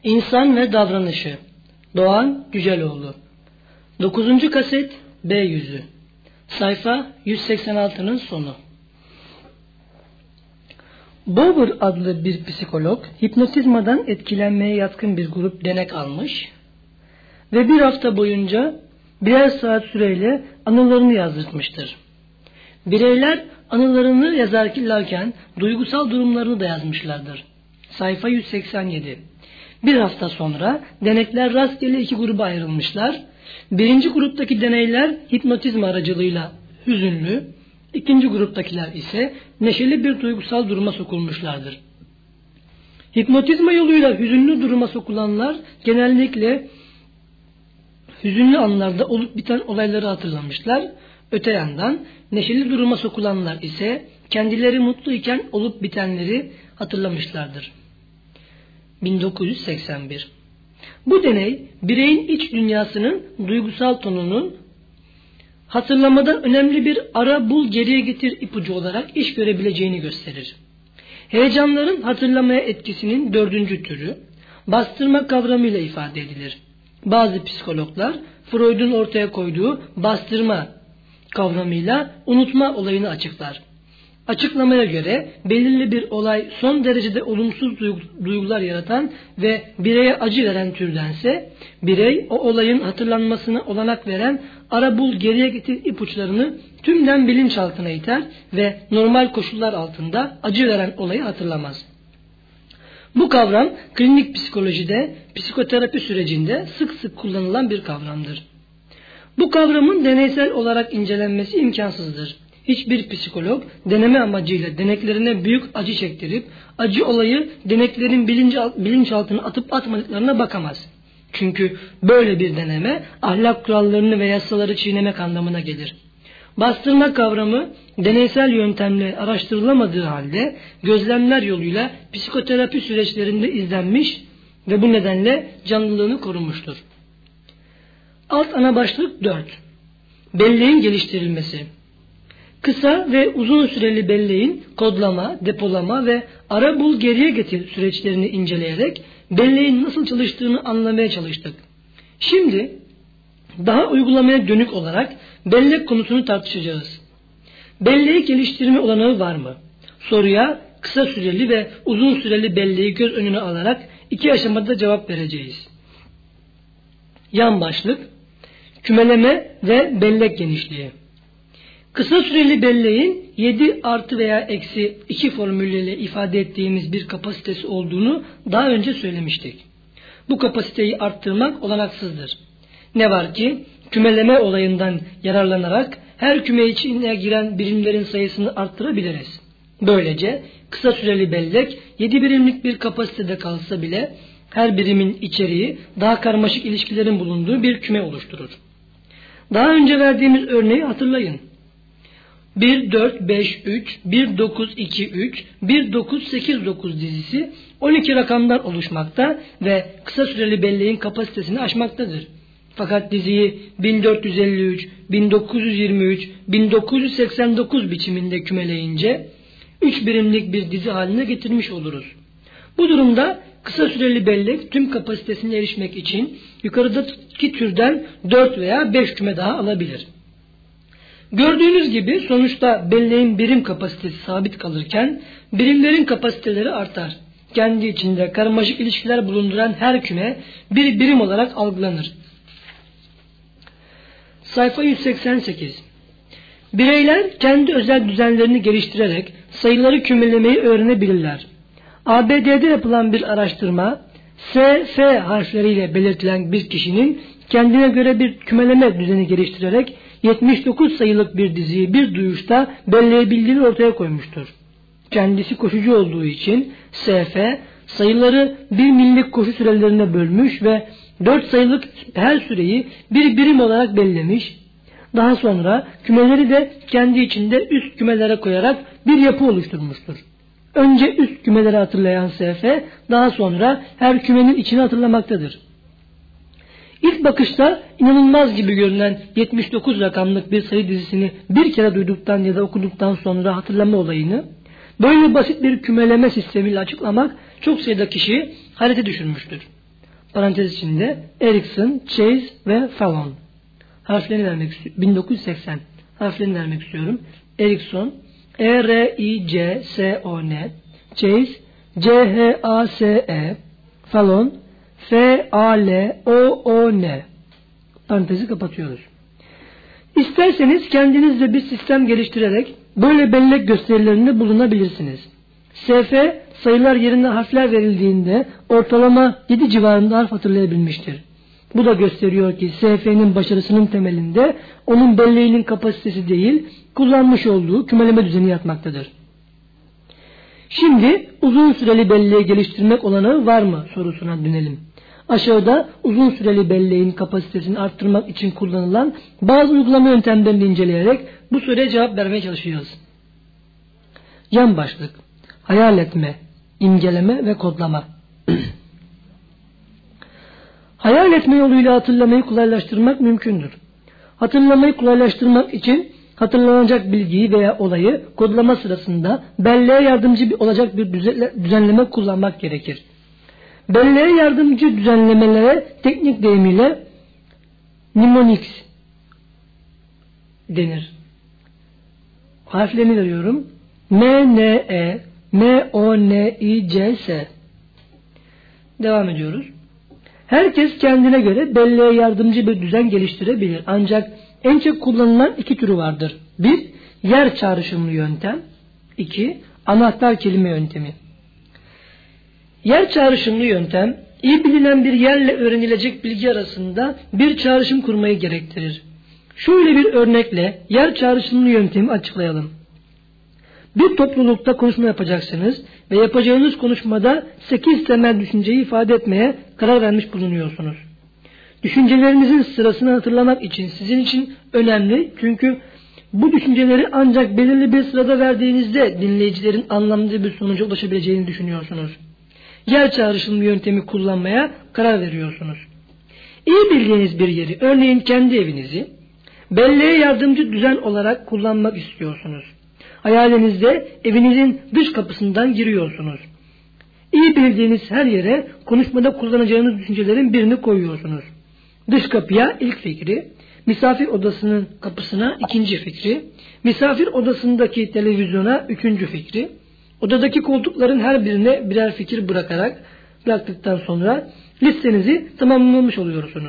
İnsan ve Davranışı. Doğan Yüceloğlu. 9. kaset B yüzü. Sayfa 186'nın sonu. Bower adlı bir psikolog hipnotizmadan etkilenmeye yatkın bir grup denek almış ve bir hafta boyunca birer saat süreyle anılarını yazdırtmıştır. Bireyler anılarını yazarlarken duygusal durumlarını da yazmışlardır. Sayfa 187. Bir hafta sonra denekler rastgele iki gruba ayrılmışlar. Birinci gruptaki deneyler hipnotizma aracılığıyla hüzünlü, ikinci gruptakiler ise neşeli bir duygusal duruma sokulmuşlardır. Hipnotizma yoluyla hüzünlü duruma sokulanlar genellikle hüzünlü anlarda olup biten olayları hatırlamışlar. Öte yandan neşeli duruma sokulanlar ise kendileri mutluyken olup bitenleri hatırlamışlardır. 1981. Bu deney bireyin iç dünyasının duygusal tonunun hatırlamadan önemli bir ara bul geriye getir ipucu olarak iş görebileceğini gösterir. Heyecanların hatırlamaya etkisinin dördüncü türü bastırma kavramıyla ifade edilir. Bazı psikologlar Freud'un ortaya koyduğu bastırma kavramıyla unutma olayını açıklar. Açıklamaya göre belirli bir olay son derecede olumsuz duygular yaratan ve bireye acı veren türdense birey o olayın hatırlanmasına olanak veren ara bul geriye getir ipuçlarını tümden bilinçaltına iter ve normal koşullar altında acı veren olayı hatırlamaz. Bu kavram klinik psikolojide, psikoterapi sürecinde sık sık kullanılan bir kavramdır. Bu kavramın deneysel olarak incelenmesi imkansızdır. Hiçbir psikolog deneme amacıyla deneklerine büyük acı çektirip acı olayı deneklerin bilinçaltına atıp atmadıklarına bakamaz. Çünkü böyle bir deneme ahlak kurallarını ve yasaları çiğnemek anlamına gelir. Bastırma kavramı deneysel yöntemle araştırılamadığı halde gözlemler yoluyla psikoterapi süreçlerinde izlenmiş ve bu nedenle canlılığını korumuştur. Alt ana başlık 4. Belleğin geliştirilmesi. Kısa ve uzun süreli belleğin kodlama, depolama ve ara bul geriye getir süreçlerini inceleyerek belleğin nasıl çalıştığını anlamaya çalıştık. Şimdi daha uygulamaya dönük olarak bellek konusunu tartışacağız. Belleği geliştirme olanağı var mı? Soruya kısa süreli ve uzun süreli belleği göz önüne alarak iki aşamada cevap vereceğiz. Yan başlık: kümeleme ve bellek genişliği. Kısa süreli belleğin 7 artı veya eksi 2 formülleriyle ifade ettiğimiz bir kapasitesi olduğunu daha önce söylemiştik. Bu kapasiteyi arttırmak olanaksızdır. Ne var ki kümeleme olayından yararlanarak her küme içine giren birimlerin sayısını arttırabiliriz. Böylece kısa süreli bellek 7 birimlik bir kapasitede kalsa bile her birimin içeriği daha karmaşık ilişkilerin bulunduğu bir küme oluşturur. Daha önce verdiğimiz örneği hatırlayın. 1-4-5-3, 1-9-2-3, 1-9-8-9 dizisi 12 rakamdan oluşmakta ve kısa süreli belleğin kapasitesini aşmaktadır. Fakat diziyi 1453, 1923, 1989 biçiminde kümeleyince 3 birimlik bir dizi haline getirmiş oluruz. Bu durumda kısa süreli bellek tüm kapasitesine erişmek için yukarıdaki türden 4 veya 5 küme daha alabilir. Gördüğünüz gibi sonuçta belleğin birim kapasitesi sabit kalırken birimlerin kapasiteleri artar. Kendi içinde karmaşık ilişkiler bulunduran her küme bir birim olarak algılanır. Sayfa 188. Bireyler kendi özel düzenlerini geliştirerek sayıları kümelemeyi öğrenebilirler. ABD'de yapılan bir araştırma, SF harfleriyle belirtilen bir kişinin kendine göre bir kümeleme düzeni geliştirerek 79 sayılık bir diziyi bir duyuşta belleyebildiğini ortaya koymuştur. Kendisi koşucu olduğu için SF sayıları bir millik koşu sürelerine bölmüş ve 4 sayılık her süreyi bir birim olarak bellemiş. Daha sonra kümeleri de kendi içinde üst kümelere koyarak bir yapı oluşturmuştur. Önce üst kümeleri hatırlayan SF daha sonra her kümenin içini hatırlamaktadır. İlk bakışta inanılmaz gibi görünen 79 rakamlık bir sayı dizisini bir kere duyduktan ya da okuduktan sonra hatırlama olayını böyle basit bir kümeleme sistemiyle açıklamak çok sayıda kişiyi hayrete düşürmüştür. parantez içinde Erikson, Chase ve Fallon. Harflerini vermek istiyorum. 1980. Harflerini vermek istiyorum. Erikson, E-R-I-C-S-O-N, Chase, C-H-A-S-E, Fallon, F-A-L-O-O-N. Parantezi kapatıyoruz. İsterseniz kendinizde bir sistem geliştirerek böyle bellek gösterilerinde bulunabilirsiniz. SF sayılar yerine harfler verildiğinde ortalama 7 civarında harf hatırlayabilmiştir. Bu da gösteriyor ki SF'nin başarısının temelinde onun belleğinin kapasitesi değil, kullanmış olduğu kümeleme düzeni yatmaktadır. Şimdi uzun süreli belleği geliştirmek olanağı var mı sorusuna dönelim. Aşağıda uzun süreli belleğin kapasitesini arttırmak için kullanılan bazı uygulama yöntemlerini inceleyerek bu soruya cevap vermeye çalışacağız. Yan başlık: hayal etme, imgeleme ve kodlama. Hayal etme yoluyla hatırlamayı kolaylaştırmak mümkündür. Hatırlamayı kolaylaştırmak için hatırlanacak bilgiyi veya olayı kodlama sırasında belleğe yardımcı olacak bir düzenleme kullanmak gerekir. Belleğe yardımcı düzenlemelere teknik deyimiyle mnemonics denir. Harflerini veriyorum. M-N-E, M-O-N-I-C-S. Devam ediyoruz. Herkes kendine göre belleğe yardımcı bir düzen geliştirebilir. Ancak en çok kullanılan iki türü vardır. 1. Yer çağrışımlı yöntem. 2. Anahtar kelime yöntemi. Yer çağrışımlı yöntem, iyi bilinen bir yerle öğrenilecek bilgi arasında bir çağrışım kurmayı gerektirir. Şöyle bir örnekle yer çağrışımlı yöntemi açıklayalım. Bir toplulukta konuşma yapacaksınız ve yapacağınız konuşmada 8 temel düşünceyi ifade etmeye karar vermiş bulunuyorsunuz. Düşüncelerinizin sırasını hatırlamak için sizin için önemli, çünkü bu düşünceleri ancak belirli bir sırada verdiğinizde dinleyicilerin anlamlı bir sonuca ulaşabileceğini düşünüyorsunuz. Yer çağrışımlı yöntemi kullanmaya karar veriyorsunuz. İyi bildiğiniz bir yeri, örneğin kendi evinizi, belleğe yardımcı düzen olarak kullanmak istiyorsunuz. Hayalinizde evinizin dış kapısından giriyorsunuz. İyi bildiğiniz her yere konuşmada kullanacağınız düşüncelerin birini koyuyorsunuz. Dış kapıya ilk fikri, misafir odasının kapısına ikinci fikri, misafir odasındaki televizyona üçüncü fikri, odadaki koltukların her birine birer fikir bıraktıktan sonra listenizi tamamlamış oluyorsunuz.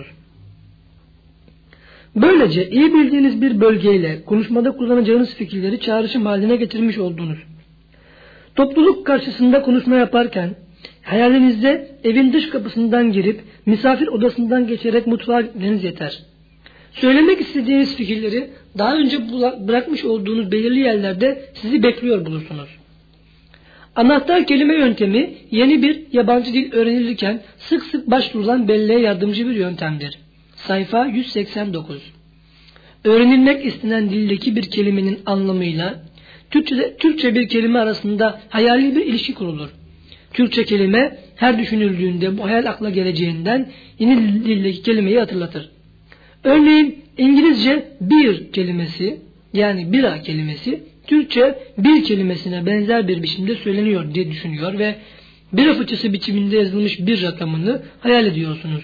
Böylece iyi bildiğiniz bir bölgeyle konuşmada kullanacağınız fikirleri çağrışım haline getirmiş oldunuz. Topluluk karşısında konuşma yaparken hayalinizde evin dış kapısından girip misafir odasından geçerek mutfağa gitmeniz yeter. Söylemek istediğiniz fikirleri daha önce bırakmış olduğunuz belirli yerlerde sizi bekliyor bulursunuz. Anahtar kelime yöntemi yeni bir yabancı dil öğrenilirken sık sık başvurulan belleğe yardımcı bir yöntemdir. Sayfa 189. Öğrenilmek istenen dildeki bir kelimenin anlamıyla Türkçe bir kelime arasında hayali bir ilişki kurulur. Türkçe kelime her düşünüldüğünde bu hayal akla geleceğinden yeni dildeki kelimeyi hatırlatır. Örneğin İngilizce beer kelimesi, yani bira kelimesi Türkçe bir kelimesine benzer bir biçimde söyleniyor diye düşünüyor ve bira fıçısı biçiminde yazılmış bir rakamını hayal ediyorsunuz.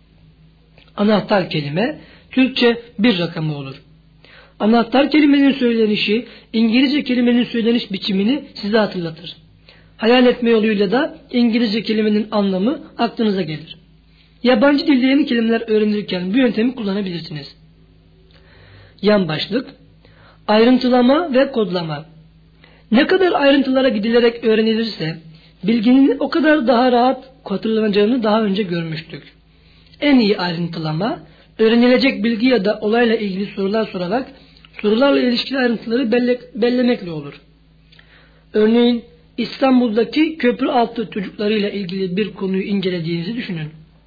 Anahtar kelime Türkçe bir rakamı olur. Anahtar kelimenin söylenişi İngilizce kelimenin söyleniş biçimini size hatırlatır. Hayal etme yoluyla da İngilizce kelimenin anlamı aklınıza gelir. Yabancı dilde yeni kelimeler öğrenirken bu yöntemi kullanabilirsiniz. Yan başlık: ayrıntılama ve kodlama. Ne kadar ayrıntılara gidilerek öğrenilirse bilginin o kadar daha rahat hatırlanacağını daha önce görmüştük. En iyi ayrıntılama, öğrenilecek bilgi ya da olayla ilgili sorular sorarak sorularla ilişkili ayrıntıları bellemekle olur. Örneğin İstanbul'daki köprü altı çocuklarıyla ilgili bir konuyu incelediğinizi düşünün.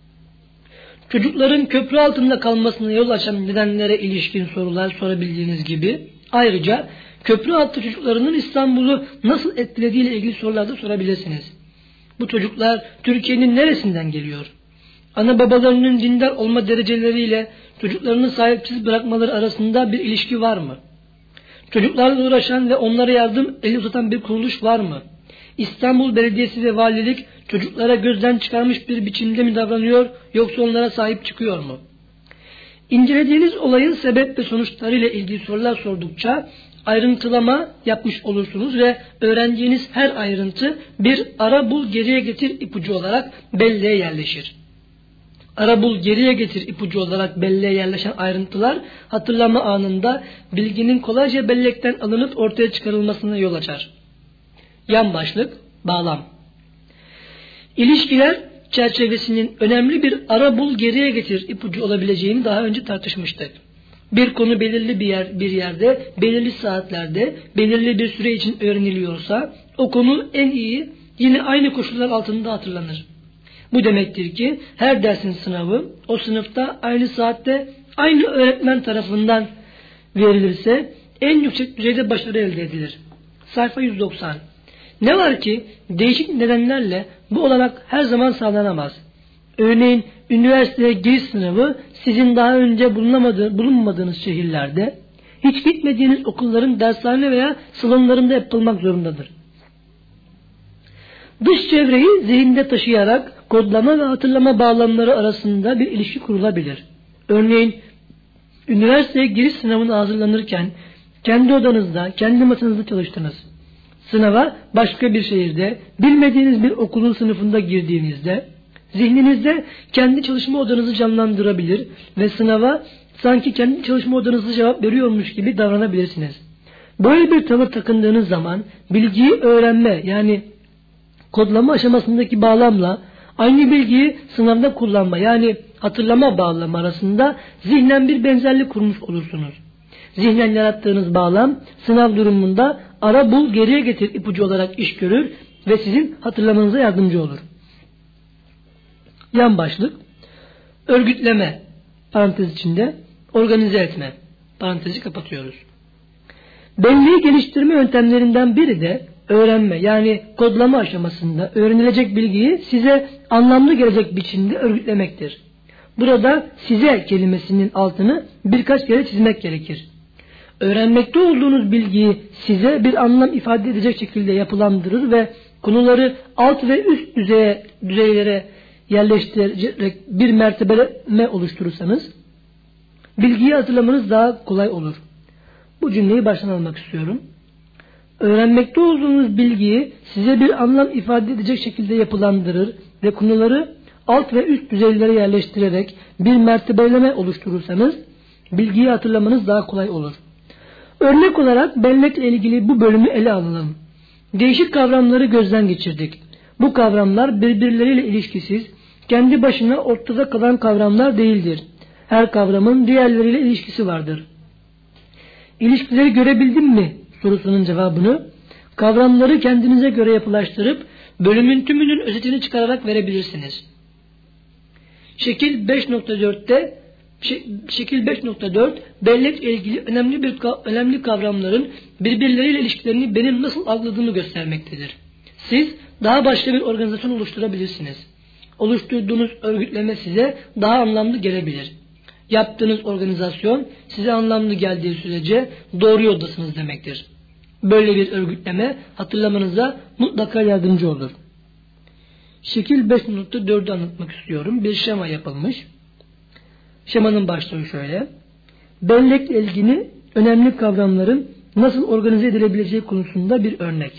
Çocukların köprü altında kalmasına yol açan nedenlere ilişkin sorular sorabildiğiniz gibi, ayrıca köprü altı çocuklarının İstanbul'u nasıl etkilediğiyle ilgili sorular da sorabilirsiniz. Bu çocuklar Türkiye'nin neresinden geliyor? Ana babalarının dindar olma dereceleriyle çocuklarını sahipsiz bırakmaları arasında bir ilişki var mı? Çocuklarla uğraşan ve onlara yardım eli uzatan bir kuruluş var mı? İstanbul Belediyesi ve Valilik çocuklara gözden çıkarmış bir biçimde mi davranıyor, yoksa onlara sahip çıkıyor mu? İncelediğiniz olayın sebep ve sonuçlarıyla ilgili sorular sordukça ayrıntılama yapmış olursunuz ve öğrendiğiniz her ayrıntı bir ara bul geriye getir ipucu olarak belleğe yerleşir. Ara bul geriye getir ipucu olarak belleğe yerleşen ayrıntılar hatırlama anında bilginin kolayca bellekten alınıp ortaya çıkarılmasına yol açar. Yan başlık, bağlam. İlişkiler çerçevesinin önemli bir ara bul geriye getir ipucu olabileceğini daha önce tartışmıştık. Bir konu belirli bir yerde, belirli saatlerde, belirli bir süre için öğreniliyorsa o konu en iyi yine aynı koşullar altında hatırlanır. Bu demektir ki her dersin sınavı o sınıfta aynı saatte aynı öğretmen tarafından verilirse en yüksek düzeyde başarı elde edilir. Sayfa 190. Ne var ki değişik nedenlerle bu olanak her zaman sağlanamaz. Örneğin üniversiteye giriş sınavı sizin daha önce bulunmadığınız şehirlerde, hiç gitmediğiniz okulların dershane veya salonlarında yapılmak zorundadır. Dış çevreyi zihinde taşıyarak kodlama ve hatırlama bağlamları arasında bir ilişki kurulabilir. Örneğin üniversiteye giriş sınavına hazırlanırken kendi odanızda, kendi masanızda çalıştınız. Sınava başka bir şehirde, bilmediğiniz bir okulun sınıfında girdiğinizde zihninizde kendi çalışma odanızı canlandırabilir ve sınava sanki kendi çalışma odanızı cevap veriyormuş gibi davranabilirsiniz. Böyle bir tavır takındığınız zaman bilgiyi öğrenme yani kodlama aşamasındaki bağlamla aynı bilgiyi sınavda kullanma yani hatırlama bağlamı arasında zihnen bir benzerlik kurmuş olursunuz. Zihnen yarattığınız bağlam sınav durumunda ara bul geriye getir ipucu olarak iş görür ve sizin hatırlamanıza yardımcı olur. Yan başlık, örgütleme, parantez içinde, organize etme, parantezi kapatıyoruz. Belleği geliştirme yöntemlerinden biri de öğrenme yani kodlama aşamasında öğrenilecek bilgiyi size anlamlı gelecek biçimde örgütlemektir. Burada size kelimesinin altını birkaç kere çizmek gerekir. Öğrenmekte olduğunuz bilgiyi size bir anlam ifade edecek şekilde yapılandırır ve konuları alt ve üst düzeylere yerleştirerek bir mertebeleme oluşturursanız bilgiyi hatırlamanız daha kolay olur. Bu cümleyi baştan almak istiyorum. Öğrenmekte olduğunuz bilgiyi size bir anlam ifade edecek şekilde yapılandırır ve konuları alt ve üst düzeylere yerleştirerek bir mertebeleme oluşturursanız bilgiyi hatırlamanız daha kolay olur. Örnek olarak bellekle ilgili bu bölümü ele alalım. Değişik kavramları gözden geçirdik. Bu kavramlar birbirleriyle ilişkisiz, kendi başına ortada kalan kavramlar değildir. Her kavramın diğerleriyle ilişkisi vardır. İlişkileri görebildin mi sorusunun cevabını kavramları kendinize göre yapılaştırıp bölümün tümünün özetini çıkararak verebilirsiniz. Şekil 5.4 bellekle ilgili önemli kavramların birbirleriyle ilişkilerini benim nasıl algıladığımı göstermektedir. Siz daha başka bir organizasyon oluşturabilirsiniz. Oluşturduğunuz örgütleme size daha anlamlı gelebilir. Yaptığınız organizasyon size anlamlı geldiği sürece doğru yoldasınız demektir. Böyle bir örgütleme hatırlamanıza mutlaka yardımcı olur. Şekil 5.4'ü anlatmak istiyorum. Bir şema yapılmış. Şemanın başlığı şöyle. Bellekle ilgili önemli kavramların nasıl organize edilebileceği konusunda bir örnek.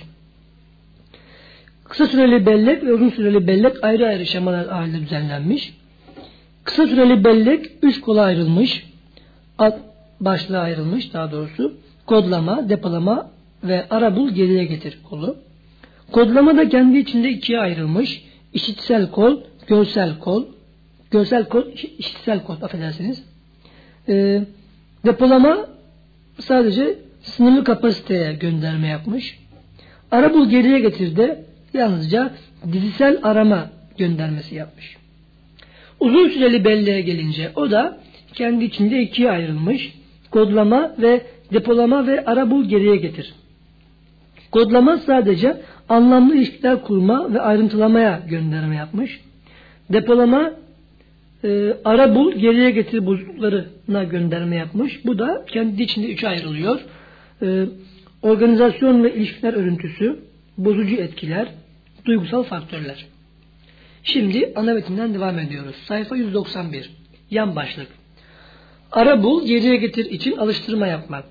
Kısa süreli bellek ve uzun süreli bellek ayrı ayrı şemalar halinde düzenlenmiş. Kısa süreli bellek 3 kola ayrılmış. Alt başlığa ayrılmış daha doğrusu. Kodlama, depolama ve ara bul geriye getir kolu. Kodlama da kendi içinde ikiye ayrılmış. İşitsel kol, görsel kol. Görsel kol, işitsel kol affedersiniz. Depolama sadece sınırlı kapasiteye gönderme yapmış. Ara bul geriye getir de yalnızca dizisel arama göndermesi yapmış. Uzun süreli belleğe gelince o da kendi içinde ikiye ayrılmış. Kodlama ve depolama ve ara bul geriye getir. Kodlama sadece anlamlı ilişkiler kurma ve ayrıntılamaya gönderme yapmış. Depolama ara bul geriye getir bozukluklarına gönderme yapmış. Bu da kendi içinde üçe ayrılıyor. Organizasyon ve ilişkiler örüntüsü, bozucu etkiler, duygusal faktörler. Şimdi ana metinden devam ediyoruz. Sayfa 191. Yan başlık. Ara bul, geriye getir için alıştırma yapmak.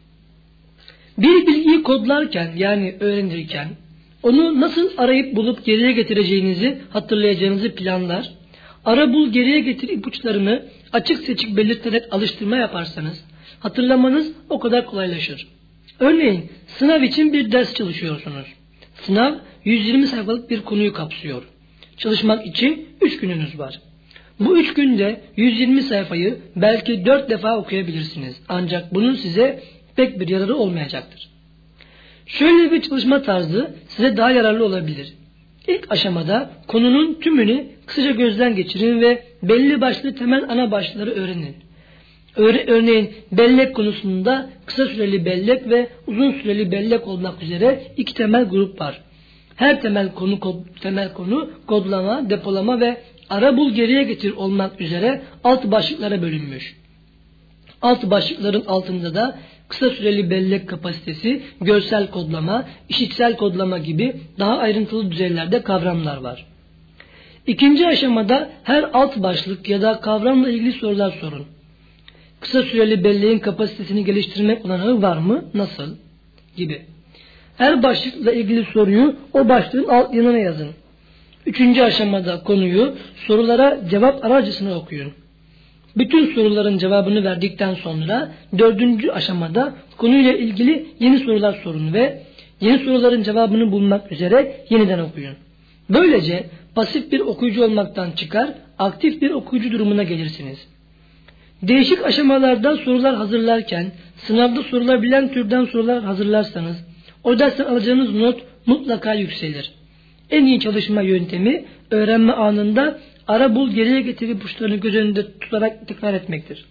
Bir bilgiyi kodlarken yani öğrenirken onu nasıl arayıp bulup geriye getireceğinizi hatırlayacağınızı planlar, ara bul geriye getir ipuçlarını açık seçik belirterek alıştırma yaparsanız hatırlamanız o kadar kolaylaşır. Örneğin sınav için bir ders çalışıyorsunuz. Sınav 120 sayfalık bir konuyu kapsıyor. Çalışmak için 3 gününüz var. Bu 3 günde 120 sayfayı belki 4 defa okuyabilirsiniz. Ancak bunun size pek bir yararı olmayacaktır. Şöyle bir çalışma tarzı size daha yararlı olabilir. İlk aşamada konunun tümünü kısaca gözden geçirin ve belli başlı temel ana başlıkları öğrenin. Örneğin bellek konusunda kısa süreli bellek ve uzun süreli bellek olmak üzere 2 temel grup var. Her temel konu kodlama, depolama ve ara bul geriye getir olmak üzere alt başlıklara bölünmüş. Alt başlıkların altında da kısa süreli bellek kapasitesi, görsel kodlama, işitsel kodlama gibi daha ayrıntılı düzeylerde kavramlar var. İkinci aşamada her alt başlık ya da kavramla ilgili sorular sorun. Kısa süreli belleğin kapasitesini geliştirmek olanağı var mı? Nasıl? Gibi. Her başlıkla ilgili soruyu o başlığın alt yanına yazın. Üçüncü aşamada konuyu sorulara cevap aracısına okuyun. Bütün soruların cevabını verdikten sonra dördüncü aşamada konuyla ilgili yeni sorular sorun ve yeni soruların cevabını bulmak üzere yeniden okuyun. Böylece pasif bir okuyucu olmaktan çıkar, aktif bir okuyucu durumuna gelirsiniz. Değişik aşamalarda sorular hazırlarken, sınavda sorulabilen türden sorular hazırlarsanız, o dersten alacağınız not mutlaka yükselir. En iyi çalışma yöntemi öğrenme anında ara bul geriye getir ipuçlarını göz önünde tutarak tekrar etmektir.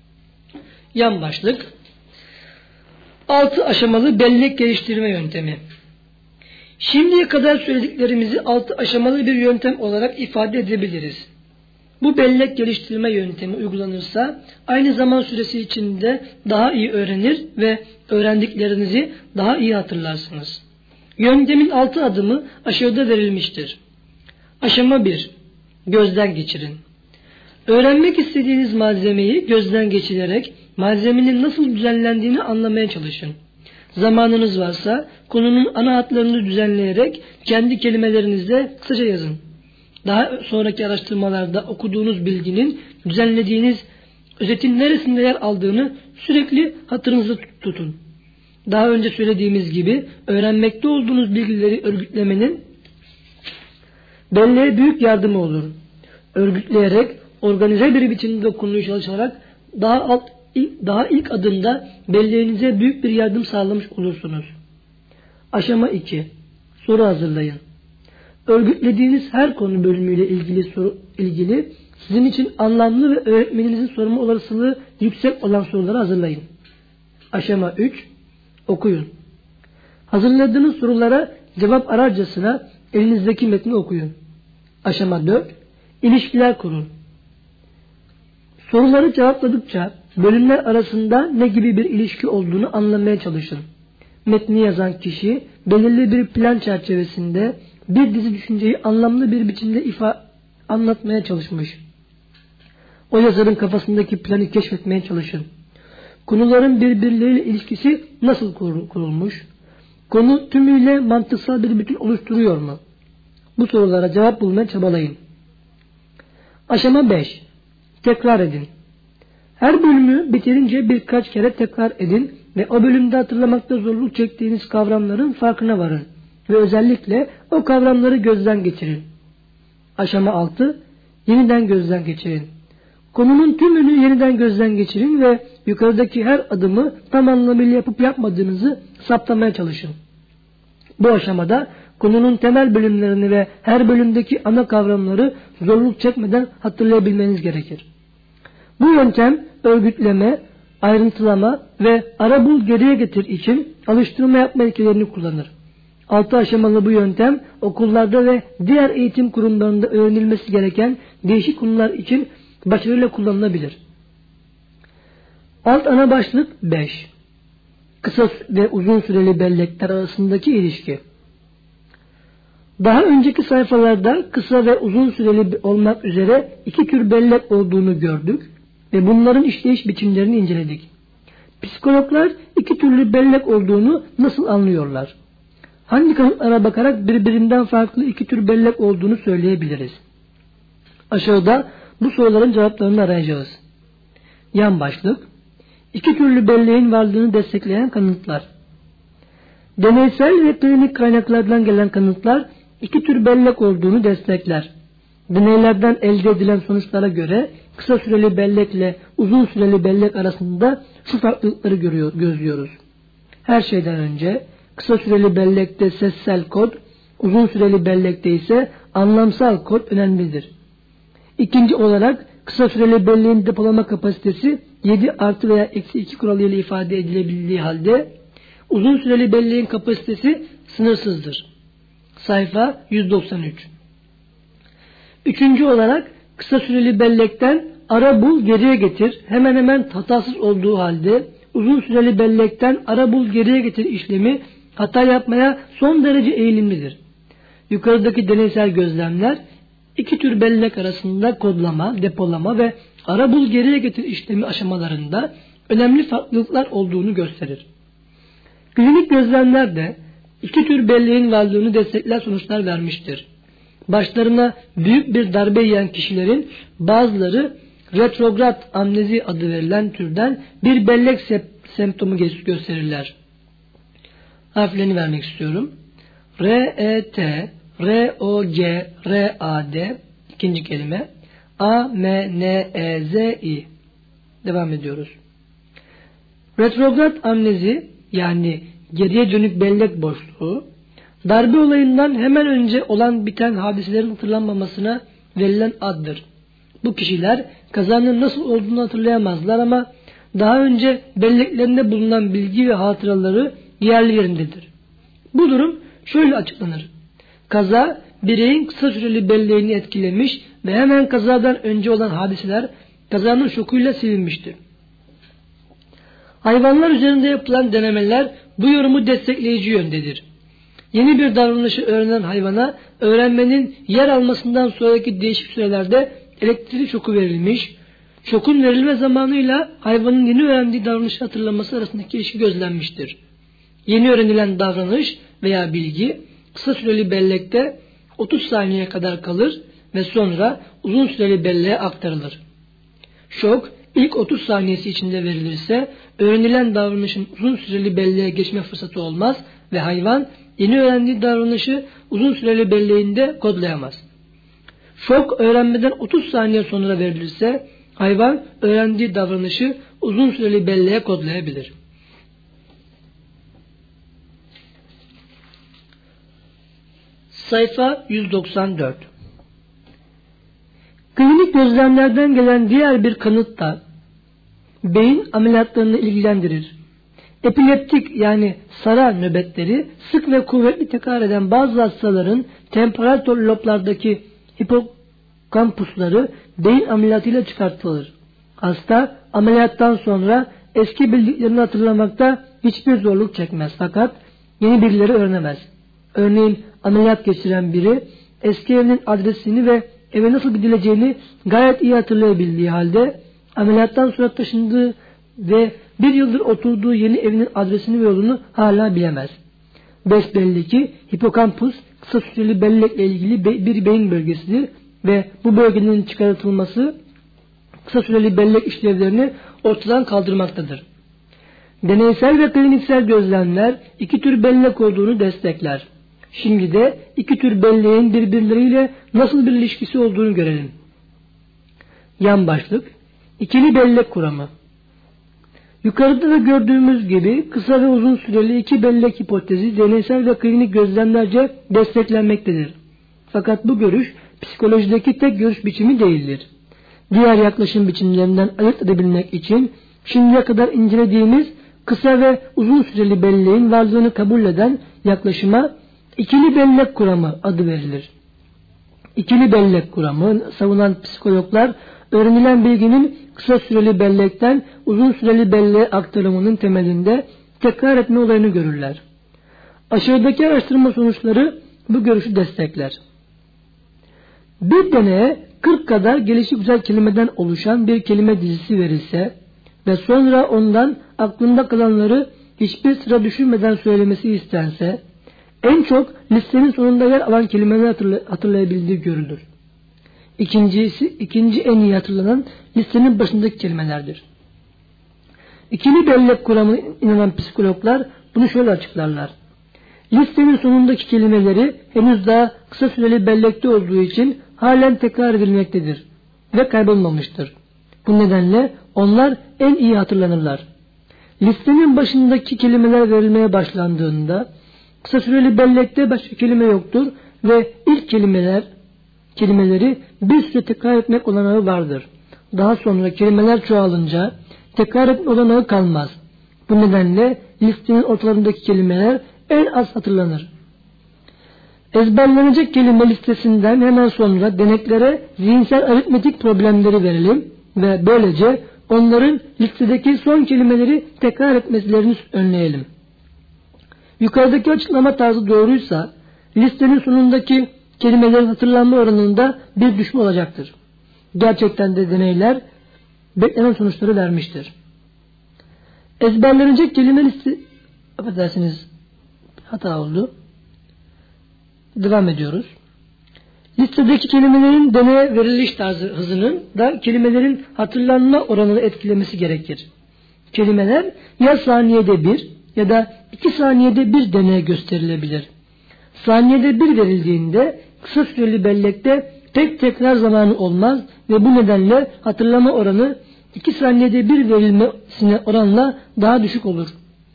Yan başlık 6 aşamalı bellek geliştirme yöntemi. Şimdiye kadar söylediklerimizi 6 aşamalı bir yöntem olarak ifade edebiliriz. Bu bellek geliştirme yöntemi uygulanırsa aynı zaman süresi içinde daha iyi öğrenir ve öğrendiklerinizi daha iyi hatırlarsınız. Yöntemin 6 adımı aşağıda verilmiştir. Aşama 1. Gözden geçirin. Öğrenmek istediğiniz malzemeyi gözden geçirerek malzemenin nasıl düzenlendiğini anlamaya çalışın. Zamanınız varsa konunun ana hatlarını düzenleyerek kendi kelimelerinizle kısaca yazın. Daha sonraki araştırmalarda okuduğunuz bilginin düzenlediğiniz özetin neresinde yer aldığını sürekli hatırınızda tutun. Daha önce söylediğimiz gibi öğrenmekte olduğunuz bilgileri örgütlemenin belleğe büyük yardımı olur. Örgütleyerek organize bir biçimde konuyu çalışarak daha ilk adımda belleğinize büyük bir yardım sağlamış olursunuz. Aşama 2. Soru hazırlayın. Örgütlediğiniz her konu bölümüyle ilgili sizin için anlamlı ve öğretmeninizin sorma olasılığı yüksek olan soruları hazırlayın. Aşama 3. Okuyun. Hazırladığınız sorulara cevap ararcasına elinizdeki metni okuyun. Aşama 4. İlişkiler kurun. Soruları cevapladıkça bölümler arasında ne gibi bir ilişki olduğunu anlamaya çalışın. Metni yazan kişi belirli bir plan çerçevesinde bir dizi düşünceyi anlamlı bir biçimde anlatmaya çalışmış. O yazarın kafasındaki planı keşfetmeye çalışın. Konuların birbirleriyle ilişkisi nasıl kurulmuş? Konu tümüyle mantıksal bir bütün oluşturuyor mu? Bu sorulara cevap bulmaya çabalayın. Aşama 5. Tekrar edin. Her bölümü bitirince birkaç kere tekrar edin ve o bölümde hatırlamakta zorluk çektiğiniz kavramların farkına varın ve özellikle o kavramları gözden geçirin. Aşama 6. Yeniden gözden geçirin. Konunun tümünü yeniden gözden geçirin ve yukarıdaki her adımı tam anlamıyla yapıp yapmadığınızı saptamaya çalışın. Bu aşamada konunun temel bölümlerini ve her bölümdeki ana kavramları zorluk çekmeden hatırlayabilmeniz gerekir. Bu yöntem örgütleme, ayrıntılama ve ara bul geriye getir için alıştırma yapma ilkelerini kullanır. 6 aşamalı bu yöntem okullarda ve diğer eğitim kurumlarında öğrenilmesi gereken değişik konular için başarıyla kullanılabilir. Alt ana başlık 5. Kısa ve uzun süreli bellekler arasındaki ilişki. Daha önceki sayfalarda kısa ve uzun süreli olmak üzere iki tür bellek olduğunu gördük ve bunların işleyiş biçimlerini inceledik. Psikologlar iki türlü bellek olduğunu nasıl anlıyorlar? Hangi kanıtlara bakarak birbirinden farklı iki tür bellek olduğunu söyleyebiliriz? Aşağıda bu soruların cevaplarını arayacağız. Yan başlık: İki türlü belleğin varlığını destekleyen kanıtlar. Deneysel ve klinik kaynaklardan gelen kanıtlar iki tür bellek olduğunu destekler. Deneylerden elde edilen sonuçlara göre kısa süreli bellekle uzun süreli bellek arasında şu farklılıkları gözlüyoruz. Her şeyden önce kısa süreli bellekte sessel kod, uzun süreli bellekte ise anlamsal kod önemlidir. İkinci olarak kısa süreli belleğin depolama kapasitesi 7 artı veya eksi 2 kuralıyla ifade edilebildiği halde uzun süreli belleğin kapasitesi sınırsızdır. Sayfa 193. Üçüncü olarak kısa süreli bellekten ara bul geriye getir hemen hemen hatasız olduğu halde uzun süreli bellekten ara bul geriye getir işlemi hata yapmaya son derece eğilimlidir. Yukarıdaki deneysel gözlemler iki tür bellek arasında kodlama, depolama ve ara bul geriye getir işlemi aşamalarında önemli farklılıklar olduğunu gösterir. Klinik gözlemler de iki tür belleğin varlığını destekler sonuçlar vermiştir. Başlarına büyük bir darbe yiyen kişilerin bazıları retrograd amnezi adı verilen türden bir bellek semptomu gösterirler. Harflerini vermek istiyorum. R-E-T, R-O-G, R-A-D, ikinci kelime, A-M-N-E-Z-I. Devam ediyoruz. Retrograd amnezi yani geriye dönük bellek boşluğu, darbe olayından hemen önce olan biten hadiselerin hatırlanmamasına verilen addır. Bu kişiler kazanın nasıl olduğunu hatırlayamazlar ama daha önce belleklerinde bulunan bilgi ve hatıraları yerli yerindedir. Bu durum şöyle açıklanır. Kaza bireyin kısa süreli belleğini etkilemiş ve hemen kazadan önce olan hadiseler kazanın şokuyla silinmiştir. Hayvanlar üzerinde yapılan denemeler bu yorumu destekleyici yöndedir. Yeni bir davranışı öğrenen hayvana öğrenmenin yer almasından sonraki değişik sürelerde elektrik şoku verilmiş, şokun verilme zamanıyla hayvanın yeni öğrendiği davranışı hatırlaması arasındaki ilişki gözlenmiştir. Yeni öğrenilen davranış veya bilgi kısa süreli bellekte 30 saniyeye kadar kalır ve sonra uzun süreli belleğe aktarılır. Şok ilk 30 saniyesi içinde verilirse öğrenilen davranışın uzun süreli belleğe geçme fırsatı olmaz ve hayvan yeni öğrendiği davranışı uzun süreli belleğinde kodlayamaz. Şok öğrenmeden 30 saniye sonra verilirse hayvan öğrendiği davranışı uzun süreli belleğe kodlayabilir. Sayfa 194. Klinik gözlemlerden gelen diğer bir kanıt da beyin ameliyatlarını ilgilendirir. Epileptik yani sara nöbetleri sık ve kuvvetli tekrar eden bazı hastaların temporal loblardaki hipokampusları beyin ameliyatıyla çıkartılır. Hasta ameliyattan sonra eski bildiklerini hatırlamakta hiçbir zorluk çekmez fakat yeni bilgileri öğrenemez. Örneğin ameliyat geçiren biri eski evinin adresini ve eve nasıl gidileceğini gayet iyi hatırlayabildiği halde ameliyattan sonra taşındığı ve bir yıldır oturduğu yeni evinin adresini ve yolunu hala bilemez. Besbelli ki hipokampus kısa süreli bellekle ilgili bir beyin bölgesidir ve bu bölgenin çıkartılması kısa süreli bellek işlevlerini ortadan kaldırmaktadır. Deneysel ve kliniksel gözlemler iki tür bellek olduğunu destekler. Şimdi de iki tür belleğin birbirleriyle nasıl bir ilişkisi olduğunu görelim. Yan başlık: İkili bellek kuramı. Yukarıda da gördüğümüz gibi kısa ve uzun süreli iki bellek hipotezi deneysel ve klinik gözlemlerce desteklenmektedir. Fakat bu görüş psikolojideki tek görüş biçimi değildir. Diğer yaklaşım biçimlerinden ayırt edebilmek için şimdiye kadar incelediğimiz kısa ve uzun süreli belleğin varlığını kabul eden yaklaşıma ikili bellek kuramı adı verilir. İkili bellek kuramı savunan psikologlar öğrenilen bilginin kısa süreli bellekten uzun süreli belleğe aktarımının temelinde tekrar etme olayını görürler. Aşağıdaki araştırma sonuçları bu görüşü destekler. Bir deneye 40 kadar gelişigüzel kelimeden oluşan bir kelime dizisi verilse ve sonra ondan aklında kalanları hiçbir sıra düşünmeden söylemesi istense, en çok listenin sonunda yer alan kelimeleri hatırlayabildiği görülür. İkinci en iyi hatırlanan listenin başındaki kelimelerdir. İkili bellek kuramına inanan psikologlar bunu şöyle açıklarlar. Listenin sonundaki kelimeleri henüz daha kısa süreli bellekte olduğu için halen tekrar edilmektedir ve kaybolmamıştır. Bu nedenle onlar en iyi hatırlanırlar. Listenin başındaki kelimeler verilmeye başlandığında kısa süreli bellekte başka kelime yoktur ve ilk kelimeleri bir süre tekrar etmek olanağı vardır. Daha sonra kelimeler çoğalınca tekrar etme olanağı kalmaz. Bu nedenle listenin ortalarındaki kelimeler en az hatırlanır. Ezberlenecek kelime listesinden hemen sonra deneklere zihinsel aritmetik problemleri verelim ve böylece onların listedeki son kelimeleri tekrar etmelerini önleyelim. Yukarıdaki açıklama tarzı doğruysa listenin sonundaki kelimelerin hatırlanma oranında bir düşme olacaktır. Gerçekten de deneyler beklenen sonuçları vermiştir. Ezberlenecek kelime listesi hata oldu. Devam ediyoruz. Listedeki kelimelerin deneye veriliş tarzı hızının da kelimelerin hatırlanma oranını etkilemesi gerekir. Kelimeler ya saniyede bir ya da 2 saniyede bir deneye gösterilebilir. Saniyede bir verildiğinde kısa süreli bellekte tek tekrar zamanı olmaz ve bu nedenle hatırlama oranı 2 saniyede bir verilmesine oranla daha düşük olur.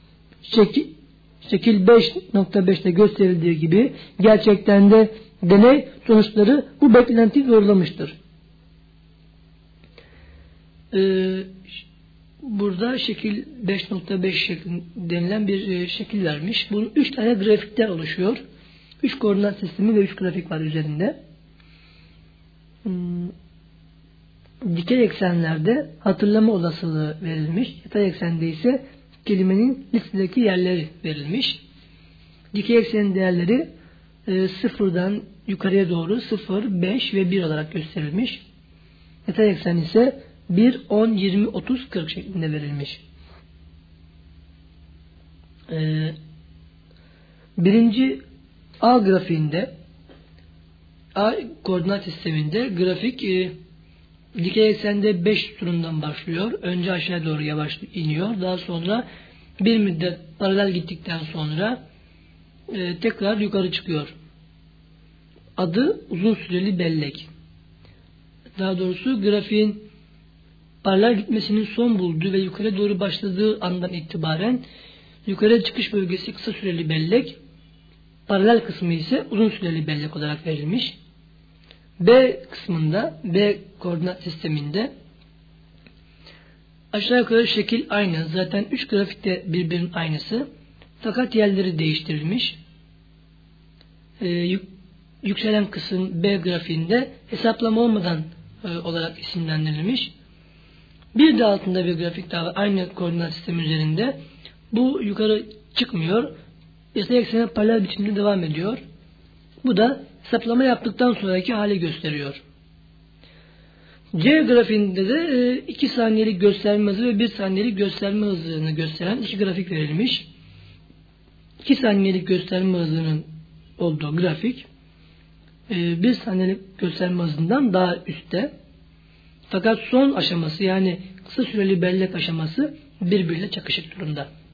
Şekil 5.5'te gösterildiği gibi gerçekten de deney sonuçları bu beklentiyi doğrulamıştır. Burada şekil 5.5 denilen bir şekil vermiş. Bunun 3 tane grafikten oluşuyor. 3 koordinat sistemi ve 3 grafik var üzerinde. Dikey eksenlerde hatırlama olasılığı verilmiş. Yatay eksende ise kelimenin listedeki yerleri verilmiş. Dikey eksenin değerleri sıfırdan yukarıya doğru 0, 5 ve 1 olarak gösterilmiş. Yatay eksen ise 1, 10, 20, 30, 40 şeklinde verilmiş. Birinci A grafiğinde, A koordinat sisteminde grafik dikey eksende 5 sütunundan başlıyor. Önce aşağı doğru yavaş iniyor. Daha sonra bir müddet paralel gittikten sonra tekrar yukarı çıkıyor. Adı uzun süreli bellek. Daha doğrusu grafiğin paralel gitmesinin son bulduğu ve yukarı doğru başladığı andan itibaren yukarı çıkış bölgesi kısa süreli bellek, paralel kısmı ise uzun süreli bellek olarak verilmiş. B kısmında, B koordinat sisteminde aşağı yukarı şekil aynı. Zaten 3 grafikte birbirinin aynısı. Fakat yerleri değiştirilmiş. Yükselen kısım B grafiğinde hesaplama olmadan olarak isimlendirilmiş. Bir de altında bir grafik daha var. Aynı koordinat sistemi üzerinde. Bu yukarı çıkmıyor. Yatay eksene paralel biçimde devam ediyor. Bu da hesaplama yaptıktan sonraki hali gösteriyor. C grafiğinde de 2 saniyelik gösterme hızı ve 1 saniyelik gösterme hızını gösteren 2 grafik verilmiş. 2 saniyelik gösterme hızının olduğu grafik 1 saniyelik gösterme hızından daha üstte. Fakat son aşaması yani kısa süreli bellek aşaması birbiriyle çakışık durumda.